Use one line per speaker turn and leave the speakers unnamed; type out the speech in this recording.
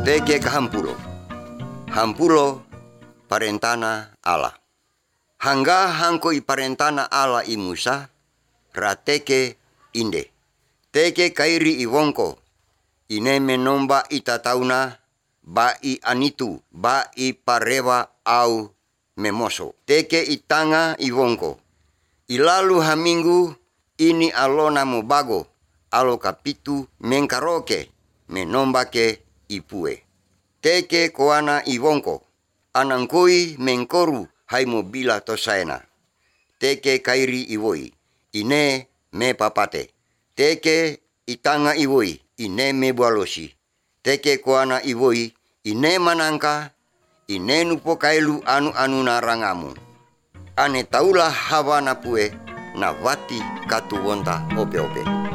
Teke kahampulo. Hampulo parentana Allah. Hangga hangko i parentana Allah i Musa, rateke inde. Teke kairi i wongko, ine menomba itatauna, ba i anitu, ba i parewa au memoso. Teke itanga i wongko. Ilalu haminggu ini alona mobago, alo kapitu mengkaroke, menombake ipue. Teke koana i wongko, anangkoi mengkoru hai mobila tosaena. Teke kairi iwoi, ine me papate. Teke itanga iwoi, ine me bualosi. Teke koana iwoi, ine manangka, ine nupo kailu anu narangamu. Ane taula hawana pue, na wati katu wonta ope-ope.